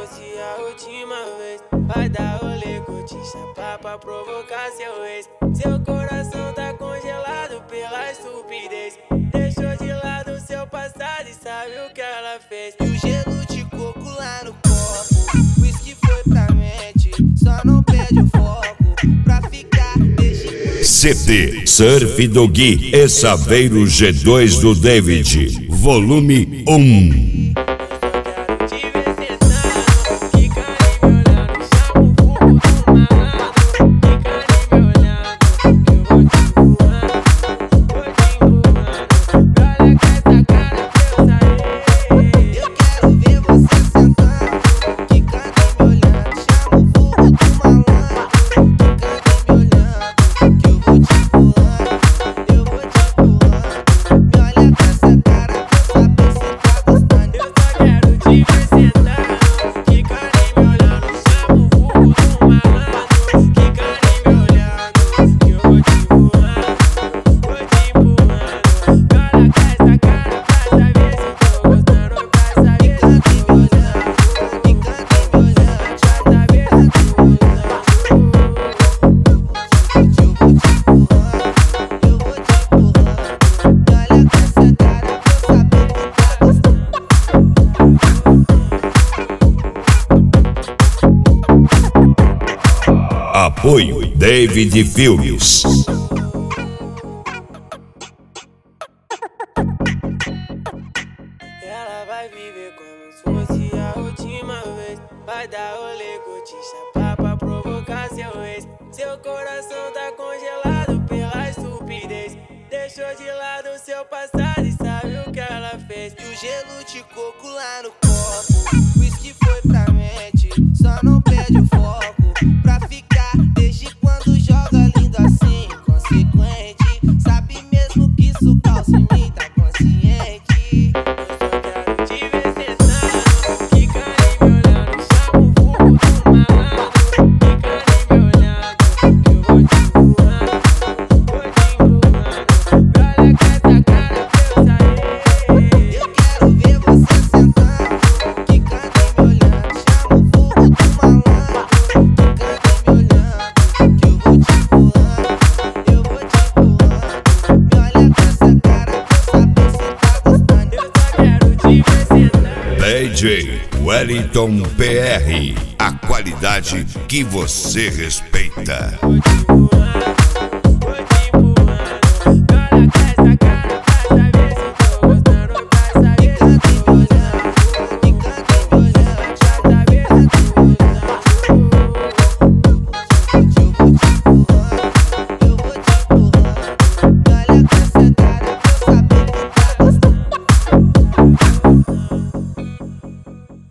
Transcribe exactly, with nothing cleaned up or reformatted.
fosse a última vez. Vai dar rolê, curtir, chapar pra provocar seu ex. Seu coração tá congelado pela estupidez. Deixou de lado seu passado e sabe o que ela fez. E o gelo de coco lá no copo, whisky foi pra mente, só não perde o foco pra ficar desde... C D Surf do Gui e Saveiro G dois do David, volume um. Apoio David Filmes. Ela vai viver como se fosse a última vez. Vai dar rolê, curtir, chapar pra provocar seu ex. Seu coração tá congelado pela estupidez. Deixou de lado seu passado e sabe o que ela fez. E o gelo de coco lá no copo, whisky foi pra mente, só não perde o foco pra ficar desde quando joga lindo assim, consequente. Sabe mesmo que isso causa em mim, tá consciente. Eu só quero te ver sentado, fica aí me olhando, chama o vulgo do malandro. Fica aí me olhando, eu vou te empurrando, vou te empurrando. Olha com essa cara pra eu sair. Eu quero ver você sentando, fica aí me olhando, chama o vulgo do malandro. Fica aí me olhando, que eu vou te empurrando, eu vou te empurrando. Me olha com essa cara pra eu saber se tá gostando. Eu só quero te ver sentado. D J Wellington P R, a qualidade que você respeita. Vou te